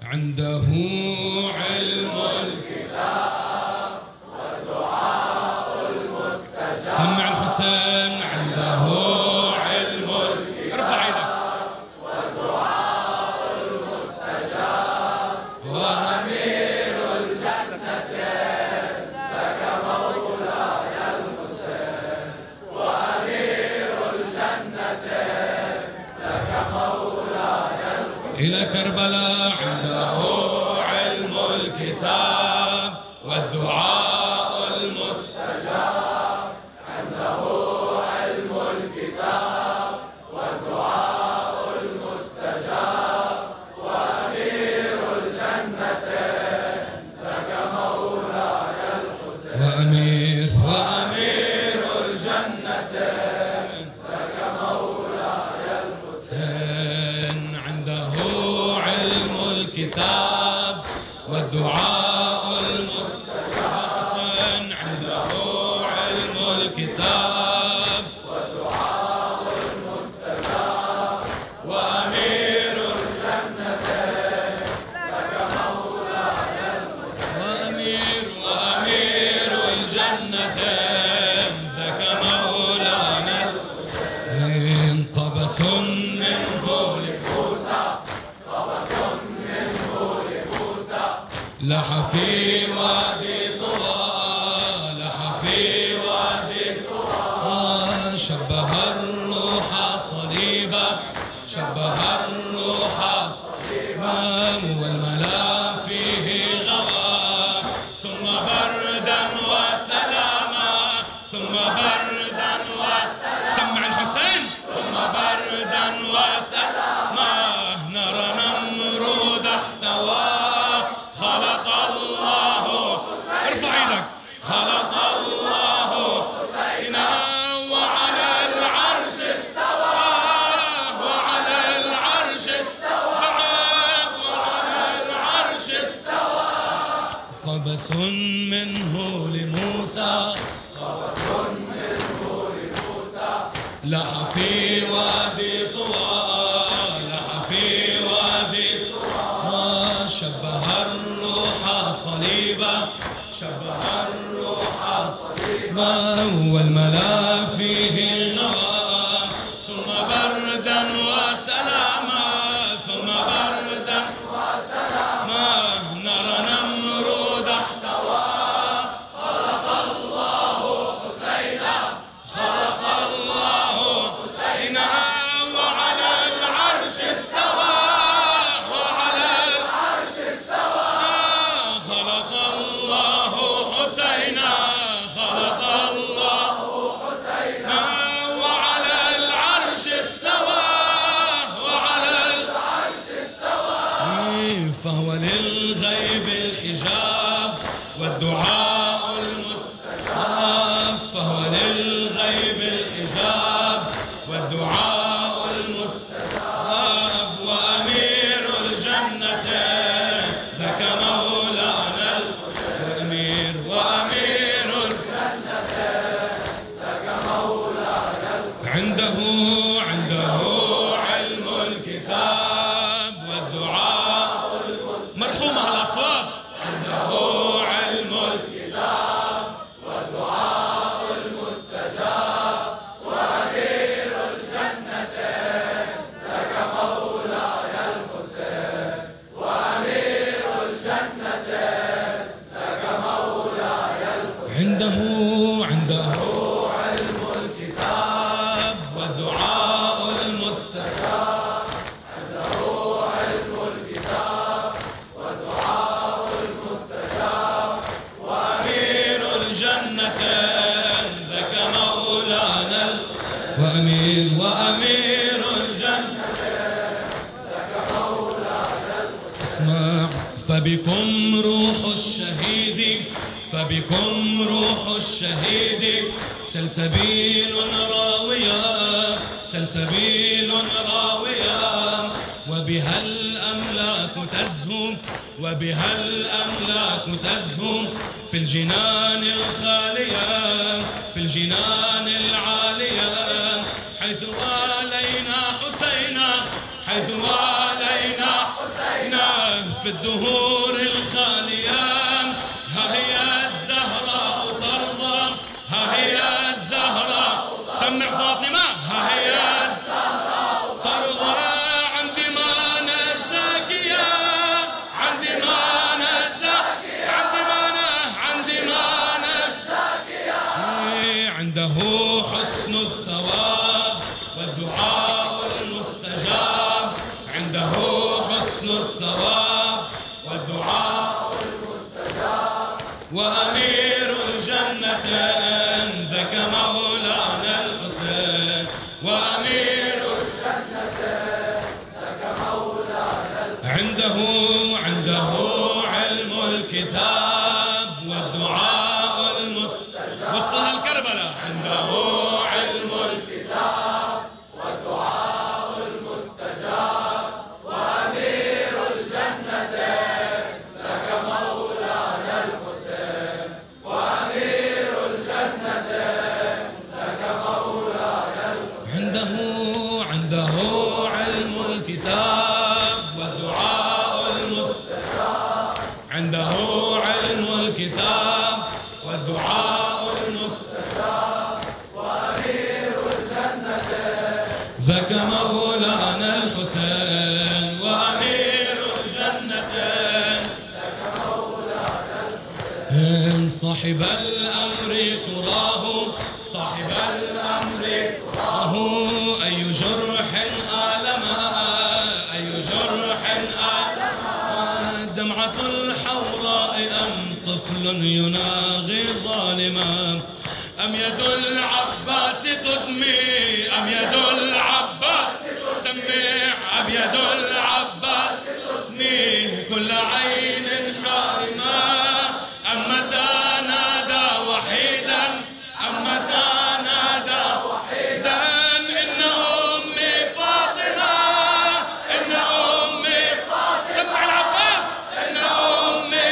عنده علم الكتاب والدعاء المستجاب. سمع الحسين عنده علم ارفع يدك والدعاء المستجاب وأمير الجنتين لك مولاي الحسين وأمير الجنتين لك مولاي الحسين. إلى كربلاء عنده علم الكتاب والدعاء المستجاب. عنده علم الكتاب والدعاء المستجاب وأمير الجنتين لك مولاي الحسين وأمير الجنتين لك مولاي الحسين. عنده علم الكتاب والدعاء المستجاب. حسين عنده علم الكتاب والدعاء المستجاب وأمير الجنتين لك مولاي الحسين وأمير الجنتين لك مولانا الحسين. قبس منه لموسى قبس منه لموسى لح في وادي طوى لح في وادي طوى. شبه الروح صليبا شبه الروح صليبا والملا فيه غوى ثم بردا وسلاما ثم بردا وسلاما. سمع الحسين ثم بردا وسلاما. نرى نمرود احتوى خلق الله ارفع ايدك خلق الله حسينا وعلى العرش استوى وعلى العرش استوى وعلى العرش استوى. قبس منه لموسى قبس منه لموسى لح في وادي طوى لح في وادي طوى. شبه الروح صليبا شبه الروح صليبا والملا فيه غوى ثم بردا وسلاما ثم بردا وسلاما. نرى نمرود احتوى خلق الله حسينا خلق الله حسينا وعلى العرش استوى وعلى العرش استوى. خلق الله حسينا خلق الله حسينا وعلى العرش استوى وعلى العرش استوى. فهو للغيب الحجاب والدعاء المستجاب. فهو للغيب الحجاب والدعاء المستجاب وأمير الجنتين ذاك مولانا الحسين وأمير الجنتين ذاك مولانا الحسين. عنده علم الكتاب والدعاء مرحومة الأصوات. عنده علم الكتاب والدعاء المستجاب وأمير الجنتين لك مولاي الحسين وأمير الجنتين لك مولاي الحسين. عنده علم الكتاب والدعاء المستجاب. عنده علم الكتاب والدعاء المستجاب وأمير الجنتين ذاك مولانا وأمير الجنتين ذاك مولانا. اسمع فبكم روح الشهيد فبكم روح الشهيد سلسبيل راوية سلسبيل راوية وبها الأملاك تزهم وبها الأملاك تزهم في الجنان الخالية في الجنان العالية حيث والينا حسينا حيث والينا حسينا في الدهور الخالية ها هي الزهراء ترضى، ها هي الزهراء سمع فاطمة، ها هي الزهراء ترضى عندي ما نزاكية، عندي ما نزاكية، عندي ما نزاكية، عنده حسن الثواب والدعاء المستجاب، عنده حسن الثواب والدعاء المستجاب، وأمير الجنة ذاك مولانا الحسين، وأمير الجنة ذاك مولانا الحسين، عنده علم الكتاب والدعاء المستجاب، وصلها الكربلاء، عنده علم الكتاب والدعاء المستجاب، وأمير الجنة ذاك مولانا الحسين، وأمير الجنة ذاك مولانا الحسين، عنده علم الكتاب والدعاء المستجاب، عنده علم الكتاب والدعاء المستجاب، وأمير الجنة ذاك مولانا الحسين، وأمير الجنة ذاك مولانا الحسين، صاحب الأمر تراه، صاحب الأمر تراه أي جرح آلما، أي جرح آلما، دمعة الحوراء أم طفل يناغي ظالما، أم يد العباس تدمي، أم يد العباس سمع، أم يد العباس تدمي كل عين حارمة، أم متى نادى وحيدا، أم متى نادى وحيدا إن أمي فاطمة، إن أمي فاطمة، سمع العباس إن أمي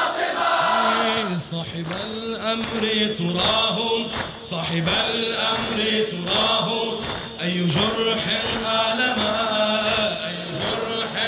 فاطمة، صاحب الأمر تراه، صاحب الأمر تراه أي جرح آلما، أي جرح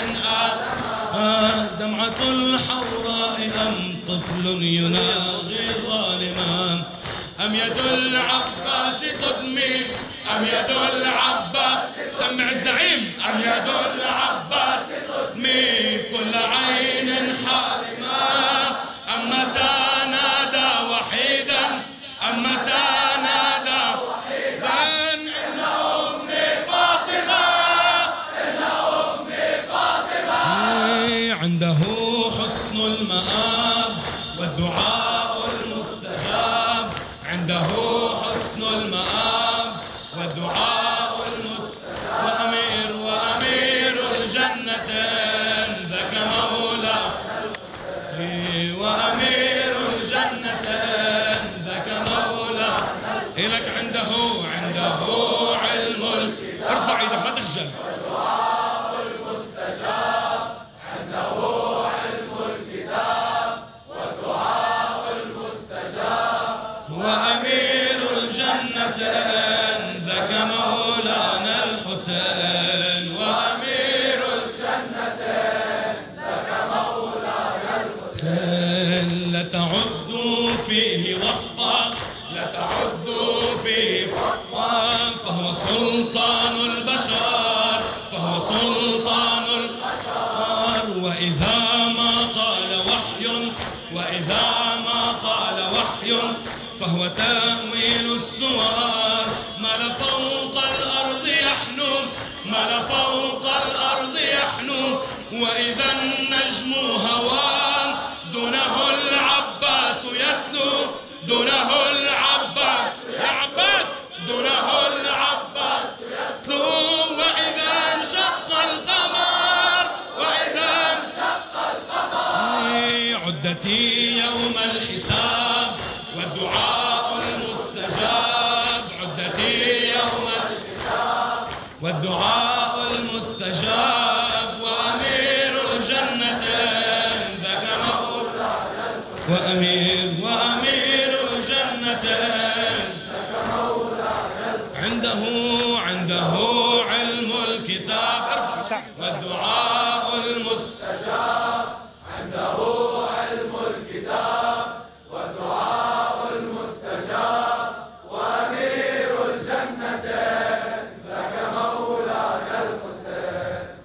آلما، دمعة الحوراء أم طفل يناغي ظالما، أم يد العباس تدمي، أم يد العباس سمع الزعيم، أم يد العباس تدمي كل عين حارمة، أم متى نادى وحيدا، أم متى نادى وحيدا إن أمي فاطمة، إن أمي فاطمة، عنده حسن المآب والدعاء المستجاب، عنده حسن المآب والدعاء المستجاب، وأمير الجنة ذاك مولانا الحسين، وأمير الجنة ذاك مولانا إلك، عنده علم ارفع ايدك ما تخجل، والدعاء المستجاب، عنده علم الكتاب والدعاء المستجاب، وأمير الجنة ذاك مولانا الحسين، وأمير الجنة ذاك مولانا الحسين، لا تعدوا فيه وصفا، لا تعدوا فيه وصفا، فهو سلطان البشر، فهو سلطان البشر، وإذا ما قال وحي، وإذا ما قال وحي فهو تأويل السور، ما لفوق الأرض يحنو، ما لفوق الأرض يحنو، وإذا النجم هوان دونه العباس يتلو، دونه العباس، يا عباس دونه العباس يتلو، وإذا انشق القمر، وإذا انشق القمر، عدتي يوم الحساب والدعاء المستجاب، عدتي يوم الحساب والدعاء المستجاب، وأمير الجنة ذاك مولانا الحسين، وأمير الجنة ذاك مولانا الحسين، عنده علم الكتاب والدعاء المستجاب عنده